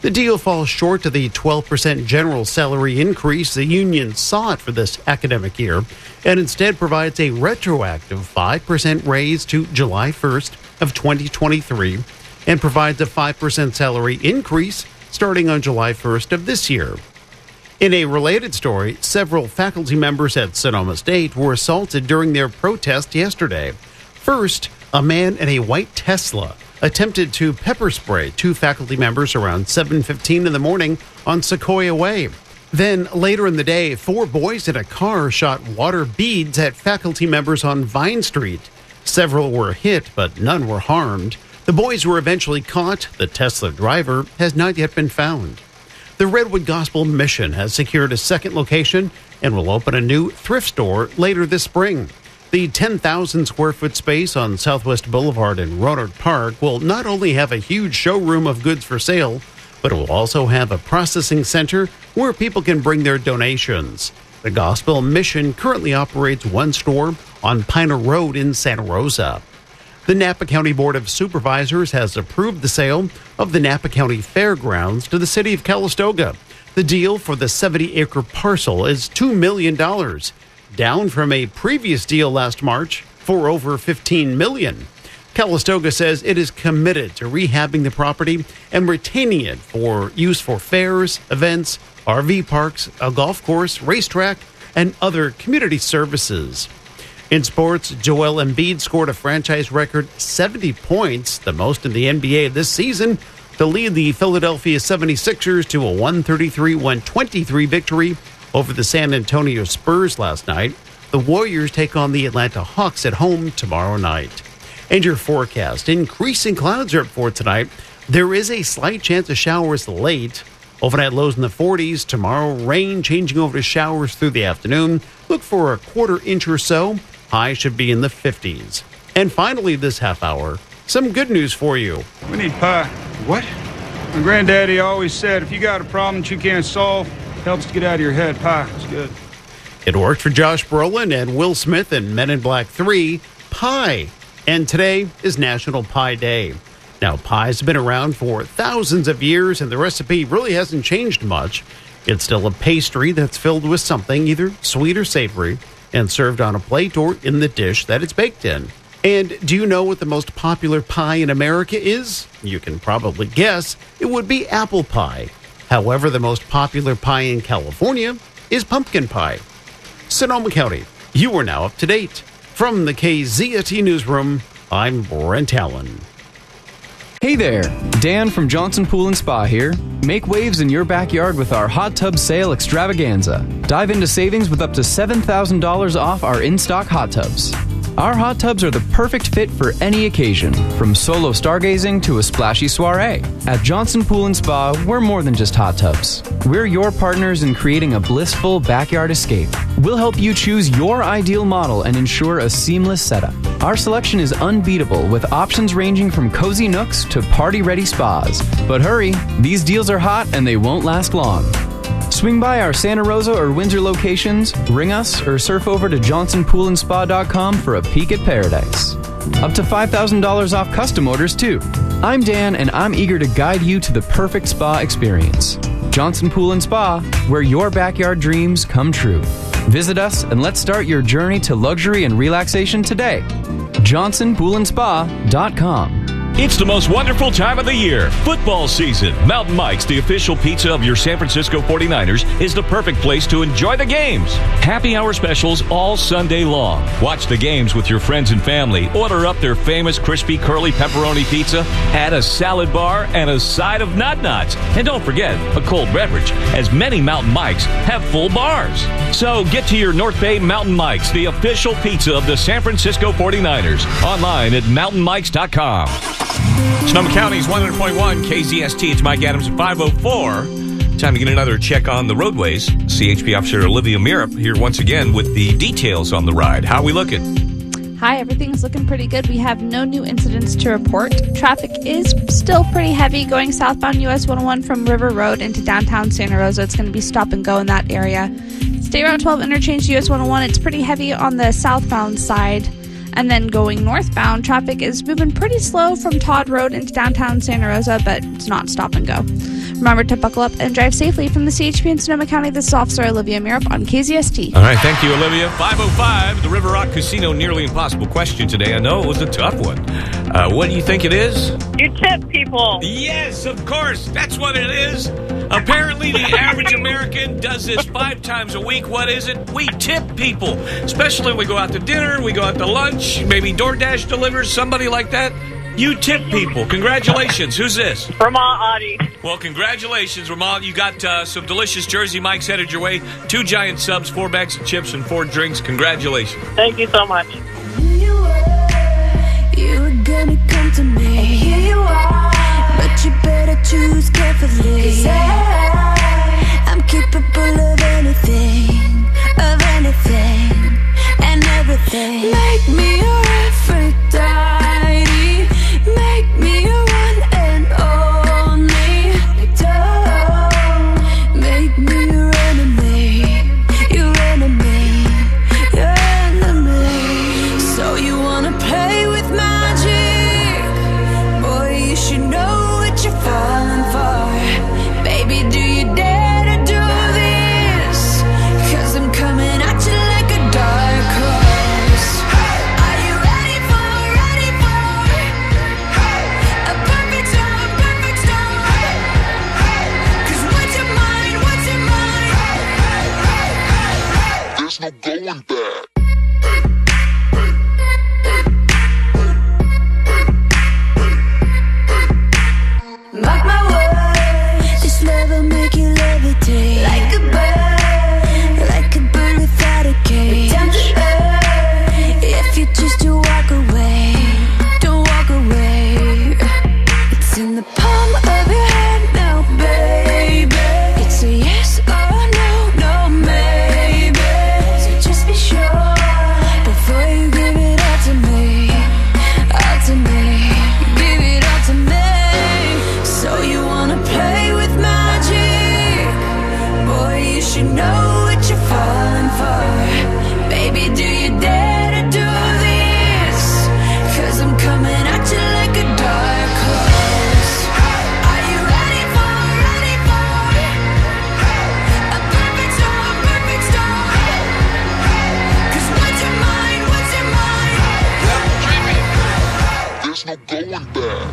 The deal falls short of the 12% general salary increase the union sought for this academic year, and instead provides a retroactive 5% raise to July 1st of 2023, and provides a 5% salary increase starting on July 1st of this year. In a related story, several faculty members at Sonoma State were assaulted during their protest yesterday. First, a man in a white Tesla attempted to pepper spray two faculty members around 7:15 in the morning on Sequoia Way. Then, later in the day, 4 boys in a car shot water beads at faculty members on Vine Street. Several were hit, but none were harmed. The boys were eventually caught. The Tesla driver has not yet been found. The Redwood Gospel Mission has secured a second location and will open a new thrift store later this spring. The 10,000 square foot space on Southwest Boulevard in Rohnert Park will not only have a huge showroom of goods for sale, but it will also have a processing center where people can bring their donations. The Gospel Mission currently operates one store on Piner Road in Santa Rosa. The Napa County Board of Supervisors has approved the sale of the Napa County Fairgrounds to the city of Calistoga. The deal for the 70-acre parcel is $2 million, down from a previous deal last March for over $15 million. Calistoga says it is committed to rehabbing the property and retaining it for use for fairs, events, RV parks, a golf course, racetrack, and other community services. In sports, Joel Embiid scored a franchise record 70 points, the most in the NBA this season, to lead the Philadelphia 76ers to a 133-123 victory over the San Antonio Spurs last night. The Warriors take on the Atlanta Hawks at home tomorrow night. And your forecast: increasing clouds are up for tonight. There is a slight chance of showers late. Overnight lows in the 40s. Tomorrow, rain changing over to showers through the afternoon. Look for a quarter inch or so. High should be in the 50s. And finally this half hour, some good news for you. We need pie. What? My granddaddy always said, if you got a problem that you can't solve, it helps to get out of your head. Pie is good. It worked for Josh Brolin and Will Smith in Men in Black 3, pie. And today is National Pie Day. Now, pie's been around for thousands of years, and the recipe really hasn't changed much. It's still a pastry that's filled with something, either sweet or savory, and served on a plate or in the dish that it's baked in. And do you know what the most popular pie in America is? You can probably guess. It would be apple pie. However, the most popular pie in California is pumpkin pie. Sonoma County, you are now up to date. From the KZST Newsroom, I'm Brent Allen. Hey there, Dan from Johnson Pool & Spa here. Make waves in your backyard with our hot tub sale extravaganza. Dive into savings with up to $7,000 off our in-stock hot tubs. Our hot tubs are the perfect fit for any occasion, from solo stargazing to a splashy soiree. At Johnson Pool & Spa, we're more than just hot tubs. We're your partners in creating a blissful backyard escape. We'll help you choose your ideal model and ensure a seamless setup. Our selection is unbeatable, with options ranging from cozy nooks to party-ready spas. But hurry, these deals are hot and they won't last long. Swing by our Santa Rosa or Windsor locations, ring us, or surf over to johnsonpoolandspa.com for a peek at paradise. Up to $5,000 off custom orders, too. I'm Dan, and I'm eager to guide you to the perfect spa experience. Johnson Pool & Spa, where your backyard dreams come true. Visit us and let's start your journey to luxury and relaxation today. johnsonpoolandspa.com. It's the most wonderful time of the year, football season. Mountain Mike's, the official pizza of your San Francisco 49ers, is the perfect place to enjoy the games. Happy hour specials all Sunday long. Watch the games with your friends and family. Order up their famous crispy curly pepperoni pizza, add a salad bar, and a side of nut-nuts. And don't forget, a cold beverage, as many Mountain Mike's have full bars. So get to your North Bay Mountain Mike's, the official pizza of the San Francisco 49ers. Online at mountainmikes.com. Sonoma County's 100.1 KZST. It's Mike Adams at 5:04. Time to get another check on the roadways. CHP Officer Olivia Mirup here once again with the details on the ride. How are we looking? Hi, everything's looking pretty good. We have no new incidents to report. Traffic is still pretty heavy going southbound US 101 from River Road into downtown Santa Rosa. It's going to be stop and go in that area. State Route 12 interchange US 101. It's pretty heavy on the southbound side. And then going northbound, traffic is moving pretty slow from Todd Road into downtown Santa Rosa, but it's not stop and go. Remember to buckle up and drive safely. From the CHP in Sonoma County, this is Officer Olivia Mirup on KZST. All right, thank you, Olivia. 5:05, the River Rock Casino nearly impossible question today. I know it was a tough one. What do you think it is? You tip people. Yes, of course. That's what it is. Apparently, the average American does this 5 times a week. What is it? We tip people, especially when we go out to dinner, we go out to lunch, maybe DoorDash delivers, somebody like that. You tip people. Congratulations. Who's this? Ramah Adi. Well, congratulations, Ramah. You got some delicious Jersey Mike's headed your way. 2 giant subs, 4 bags of chips, and 4 drinks. Congratulations. Thank you so much. You were gonna come to me, and here you are. But you better choose carefully, 'cause I'm capable of anything, and everything. Make me your Aphrodite, make me your one and only. Don't make me your enemy, your enemy, your enemy. So you wanna play with magic? Boy, you should know what you're falling for. Baby, do you dare to do this? 'Cause I'm coming at you like a dark horse. Are you ready for a perfect storm, perfect storm? 'Cause what's your mind, what's your mind? There's no going back. Mark my words, this love will make you levitate like a bird without a cage. Down to earth, if you choose to walk away, don't walk away. It's in the palm of your hand now, baby. It's a yes or no, no maybe. So just be sure before you give it all to me, all to me. Give it all to me. So you wanna play with magic? Boy, you should know what you're falling for. Baby, do you dare to do this? 'Cause I'm coming at you like a dark horse. Are you ready for a perfect storm, perfect storm? 'Cause what's your mind, what's your mind? There's no going back.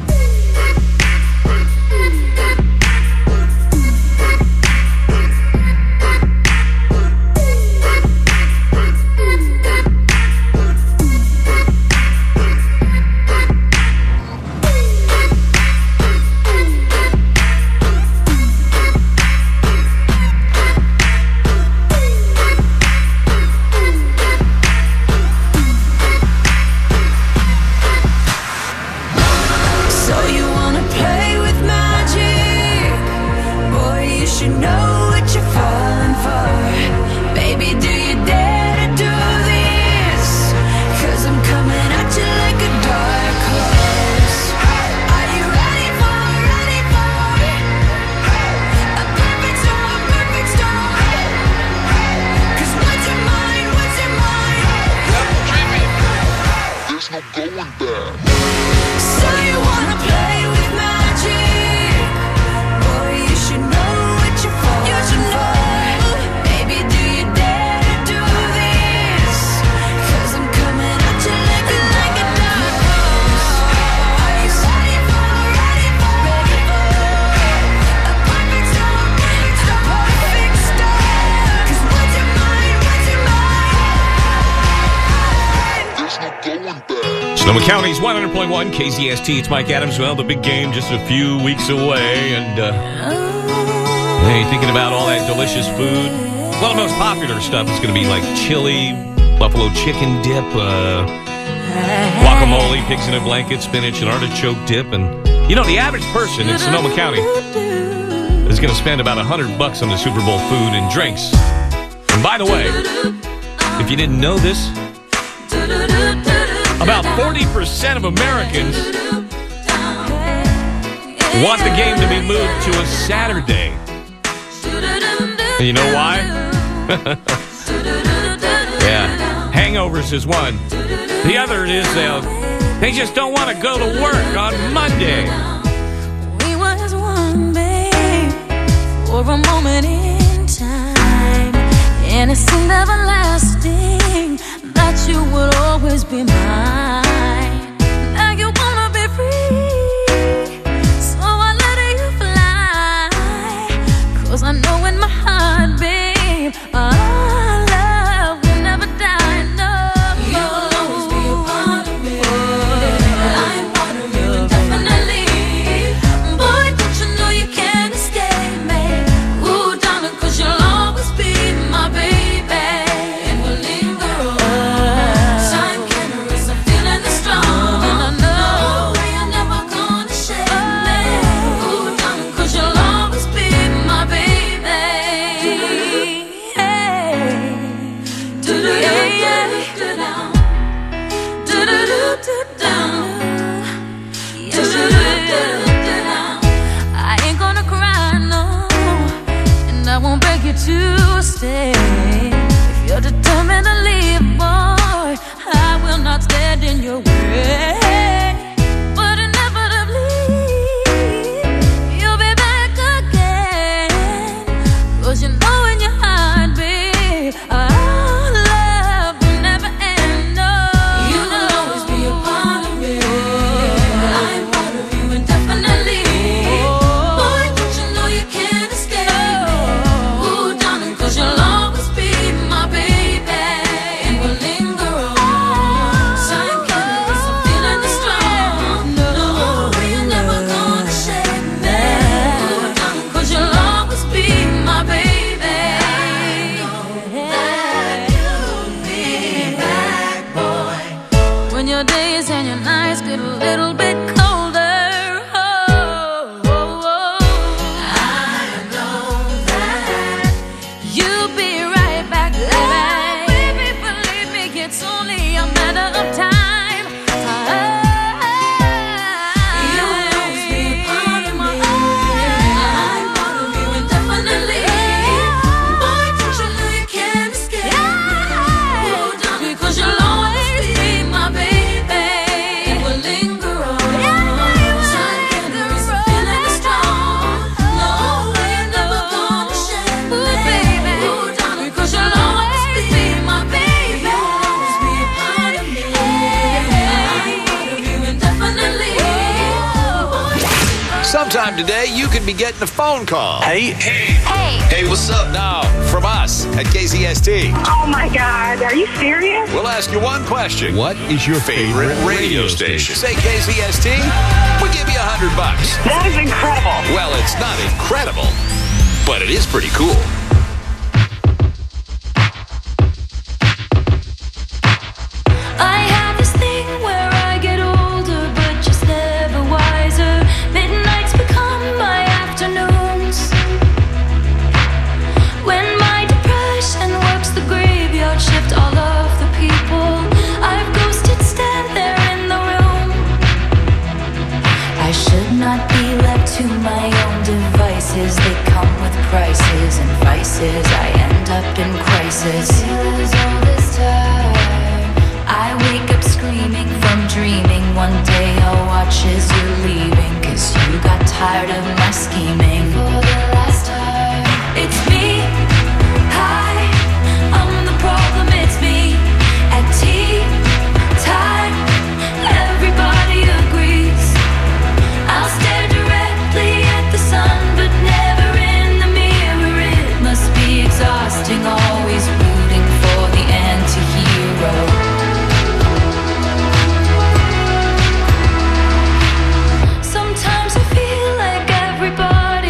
So you wanna play with magic? Boy, you should know what you're falling for. Baby, do you dare to do this? 'Cause I'm coming at you like a dark horse. Are you ready for a perfect storm, perfect storm? 'Cause what's your mind, what's your mind? There's no going back. So you wanna play with magic? Boy, you should know what you're falling for. Baby, do you dare to do this? 'Cause I'm coming at you like a dark horse. Are you ready for a perfect storm? It's a perfect storm. 'Cause what's your mind, what's your mind? There's no going back. Sonoma County's 100.1 KZST. It's Mike Adams. Well, the big game just a few weeks away. And hey, thinking about all that delicious food. Well, the most popular stuff is going to be like chili, buffalo chicken dip, guacamole, pigs in a blanket, spinach, and artichoke dip. And, you know, the average person in Sonoma County is going to spend about $100 on the Super Bowl food and drinks. And by the way, if you didn't know this, about 40% of Americans want the game to be moved to a Saturday. And you know why? Yeah, hangovers is one. The other is they just don't want to go to work on Monday. We was one, babe. for a moment in time, and it seemed everlasting that you would always be mine. Now you wanna be free, so I let you fly, 'cause I know in my heart, babe, our love will never die, no. You'll always be a part of me. I'm part of you indefinitely. Boy, don't you know you can't escape me. Ooh, darling, 'cause you'll always be my baby, and we'll linger on. Time can't erase the feeling that's strong, and I know you're never gonna shake me. Ooh, darling, 'cause you'll always be my baby. I ain't gonna cry, no, and I won't beg you to stay. If you're determined to leave, boy, I will not stand in your way. But inevitably, you'll be back again, 'cause you know in your heart, babe, our love will never end, no. You'll always be a part of me. I'm part of you indefinitely. Boy, don't you know you can't escape me. Ooh, darling, 'cause you'll always be my baby, and we'll linger on. Time can't erase the feeling that's strong. No, you're never gonna shake me. Ooh, darling, 'cause you'll always be my baby. That you'll be back, boy. When your days and your nights get a little bit colder, I know that you'll be right back, baby. Believe me, it's only a matter of time. You'll always be a part of me. I'm part of you indefinitely. Boy, don't you know you can't escape me. Oh, darling, 'cause you'll always be my baby, and we'll linger on. Time can't erase the feeling that's strong. No, you're never gonna shake me, baby. Oh, darling, 'cause you'll always be my baby. You'll always be a part of me. I'm part of you indefinitely. Sometime today, you could be getting a phone call. Hey, what's up? Now, from us at KZST. Oh my God, are you serious? We'll ask you one question. What is your favorite radio station? Say KZST, we'll give you $100. That is incredible. Well, it's not incredible, but it is pretty cool. I have this thing where I get older, but just never wiser. Midnights become my afternoons. When my depression works the graveyard shift, all of the people I've ghosted stand there in the room. I should not be left to my own devices. They come with prices and vices. I end up in crisis. Feels all this time. I wake up screaming from dreaming. One day I'll watch as you're leaving, 'cause you got tired of my scheming. For the last time, it's me. Hi, I'm the problem, it's me. At tea time, everybody agrees. I'll stare directly at the sun, but never in the mirror. It must be exhausting, always rooting for the anti-hero. Sometimes I feel like everybody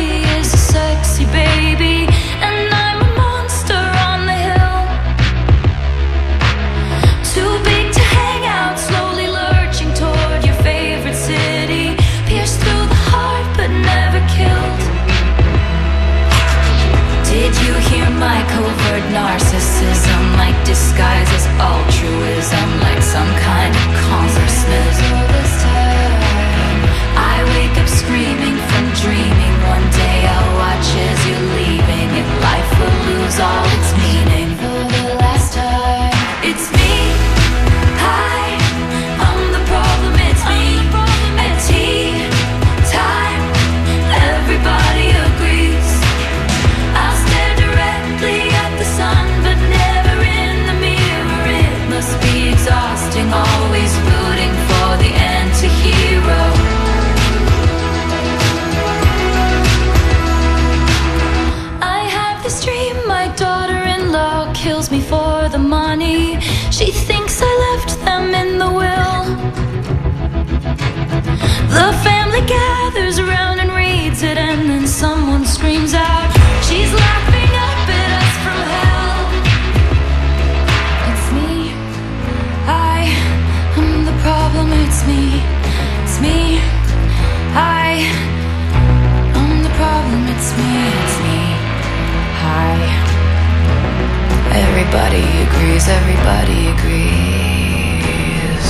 guess everybody agrees.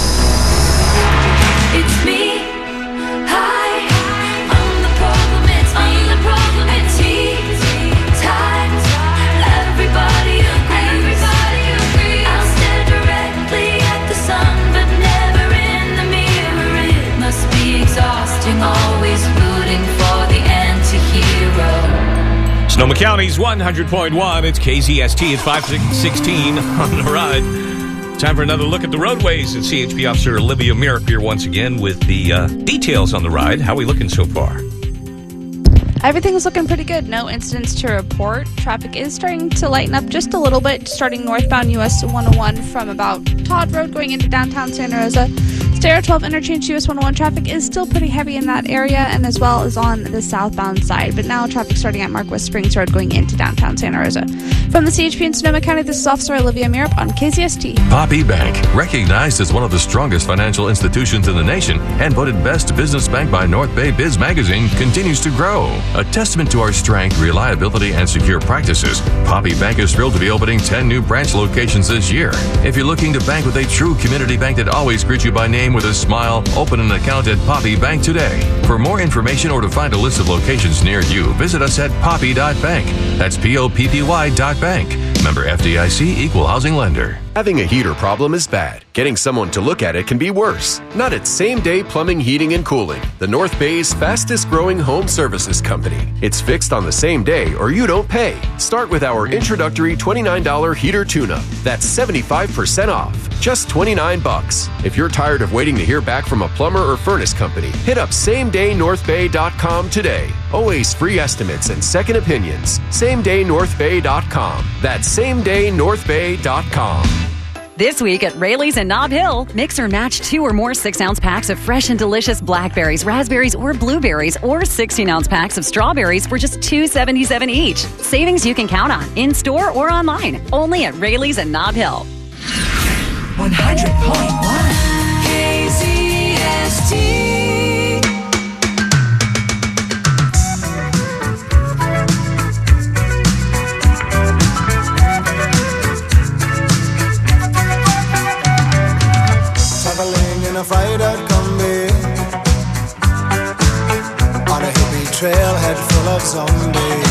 It's me. Hi, I'm the problem. It's me. I'm the problem. It's tea time. Everybody agrees. I'll stare directly at the sun, but never in the mirror. It must be exhausting, always rooting for the anti-hero. Sonoma County's 100.1. It's KZST. It's 5:16 on the ride. Time for another look at the roadways. And CHP Officer Olivia Merrick here once again with the details on the ride. How are we looking so far? Everything is looking pretty good. No incidents to report. Traffic is starting to lighten up just a little bit, starting northbound US 101 from about Todd Road going into downtown Santa Rosa. Stereo 12 interchange US 101 traffic is still pretty heavy in that area, and as well as on the southbound side. But now traffic starting at Mark West Springs Road going into downtown Santa Rosa. From the CHP in Sonoma County, this is Officer Olivia Merrick on KZST. Poppy Bank, recognized as one of the strongest financial institutions in the nation and voted best business bank by North Bay Biz Magazine, continues to grow. A testament to our strength, reliability, and secure practices, Poppy Bank is thrilled to be opening 10 new branch locations this year. If you're looking to bank with a true community bank that always greets you by name with a smile, open an account at Poppy Bank today. For more information or to find a list of locations near you, visit us at poppy.bank. That's POPPY.bank. Member FDIC, Equal Housing Lender. Having a heater problem is bad. Getting someone to look at it can be worse. Not at Same Day Plumbing, Heating, and Cooling, the North Bay's fastest growing home services company. It's fixed on the same day or you don't pay. Start with our introductory $29 heater tune-up. That's 75% off. Just $29. If you're tired of waiting to hear back from a plumber or furnace company, hit up SameDayNorthBay.com today. Always free estimates and second opinions. SameDayNorthBay.com. That's SameDayNorthBay.com. This week at Rayleigh's in Nob Hill, mix or match 2 or more 6-ounce packs of fresh and delicious blackberries, raspberries, or blueberries, or 16-ounce packs of strawberries for just $2.77 each. Savings you can count on, in-store or online. Only at Rayleigh's in Nob Hill. 100.1 KZST. A fighter combi on a hippie trailhead full of zombies.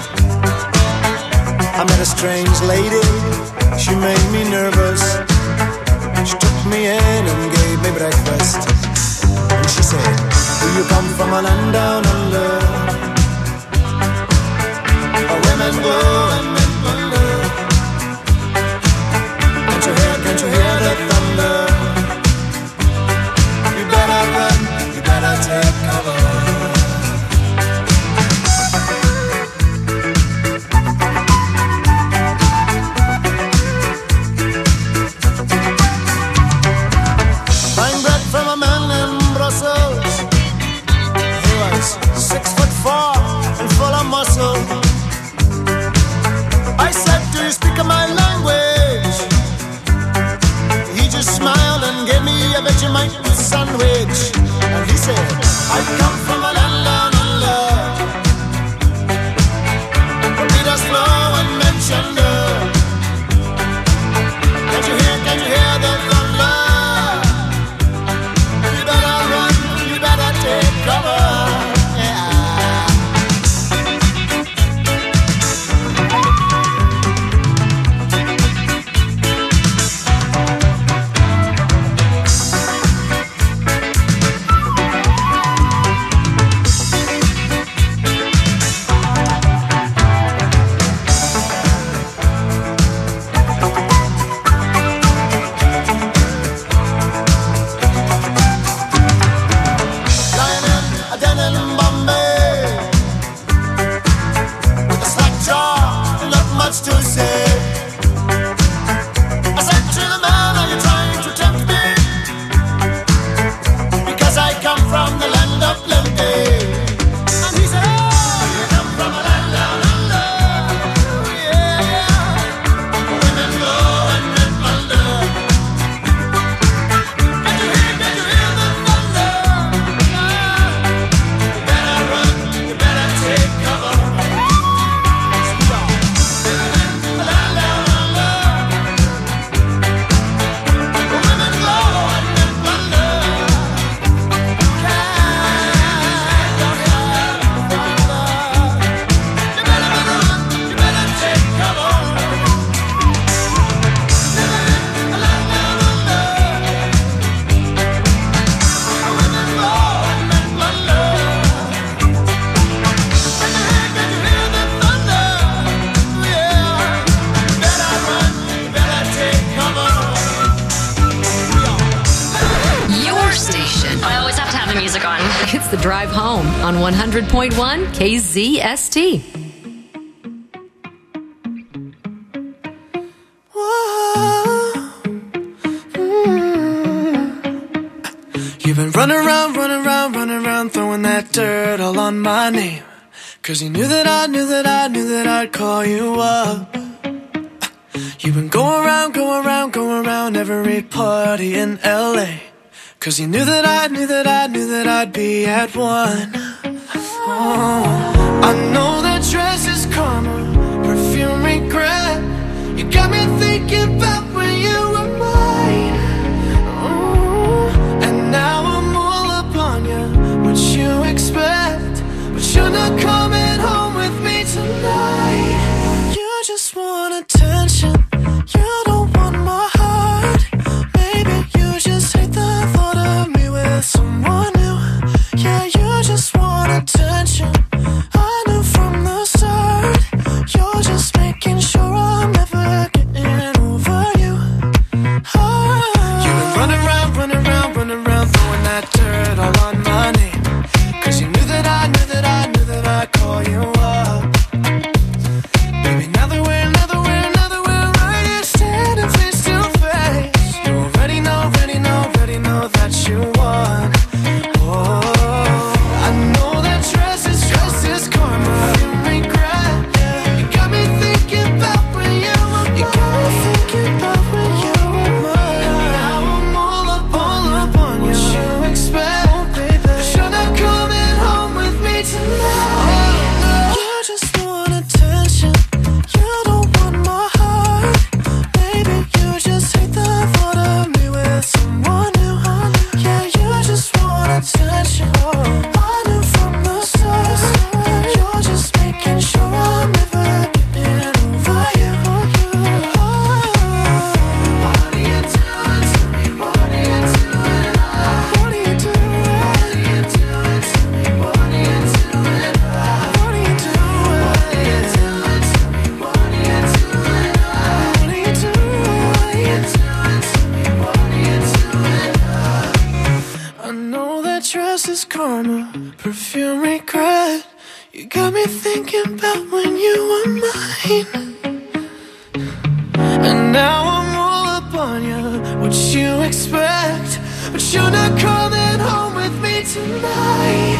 I met a strange lady, she made me nervous. She took me in and gave me breakfast. And she said, do you come from a land down under, where women go and men wonder? Can't you hear the thunder? You better take cover. Buying bread from a man in Brussels. He was 6'4". It's The Drive Home on 100.1 KZST. You've been running around, throwing that dirt all on my name. 'Cause you knew that I'd call you up. You've been going around every party in LA. 'Cause you knew that I'd be at one. Oh, I know that dress is karma, perfume regret. You got me thinking about when you were mine. Oh, and now I'm all up on you, what you expect. But you're not coming home with me tonight. You just want attention, you don't want my heart. Maybe you just hate the thought of me with someone new. Yeah, you just want attention, I knew from the start. You're just making sure I'm never getting over you. Oh. You've been running around, throwing that dirt all on my name. 'Cause you knew that I'd call you up. Baby, now that we're right here standing face to face, you already know that you won. Oh, I know that dress is karma, you regret. You got me thinking about when you were mine. Now I'm all up on you. What you expect? Oh, baby, but you're not coming home with me tonight. You just want attention, you don't want my heart. Maybe you just hate the thought of me with someone new. Yeah, you just want attention, I knew from the start. You're just making sure I'm never getting over you. What are you doing to me? What are you doing? What are you doing? What are you doing to me? What are you doing? What are you doing? What are you doing to me? What are you doing? What are you doing to me? What are you doing? I know that dress is karma, perfume regret. You got me thinking about when you were mine. And now I'm all up on you, what you expect. But you're not coming home with me tonight.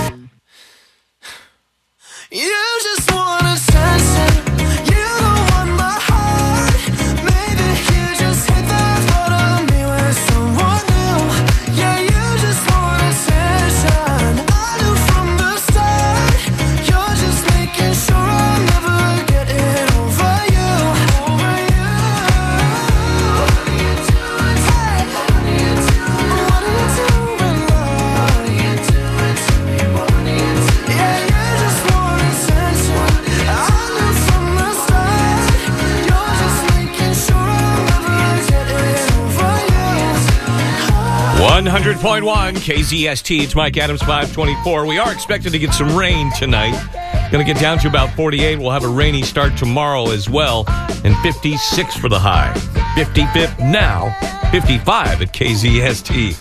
You just want attention, you don't want my heart. Maybe you just hate the thought of me with someone new. Yeah, you just want attention, I knew from the start. You're just making sure I'm never getting over you. What are you doing? Hey, what are you doing? What are you doing, love? What are you doing to me? What are you doing? Yeah, you just want attention, I knew from the start. You're just making sure I'm never getting over you. 100.1 KZST. It's Mike Adams, 524. We are expected to get some rain tonight. Going to get down to about 48. We'll have a rainy start tomorrow as well. And 56 for the high. 55th now. 55 at KZST.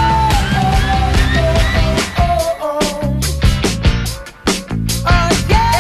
Yeah.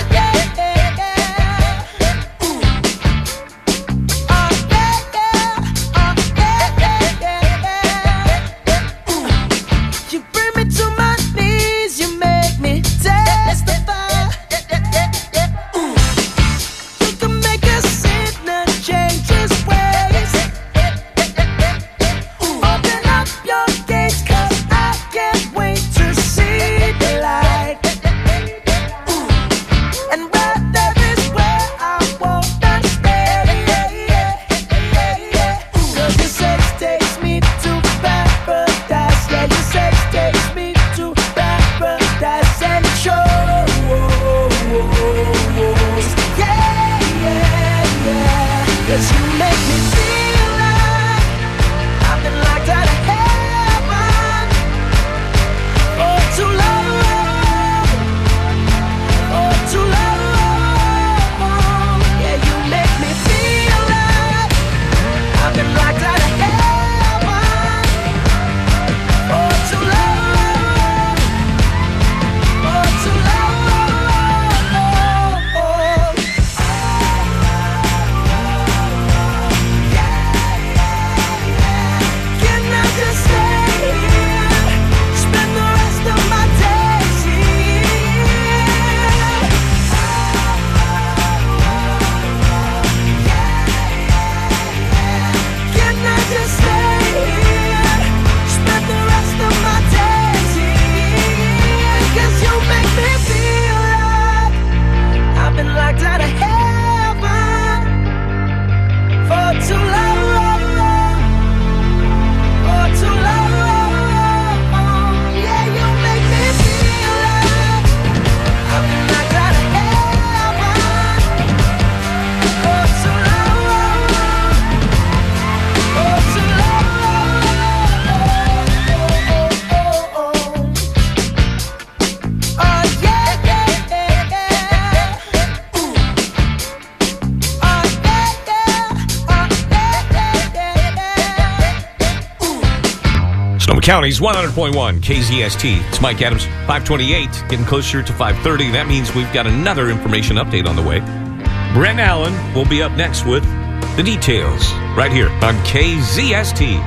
Sonoma County's 100.1 KZST. It's Mike Adams, 528, getting closer to 530. That means we've got another information update on the way. Brent Allen will be up next with the details right here on KZST.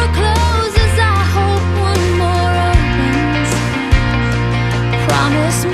Promise me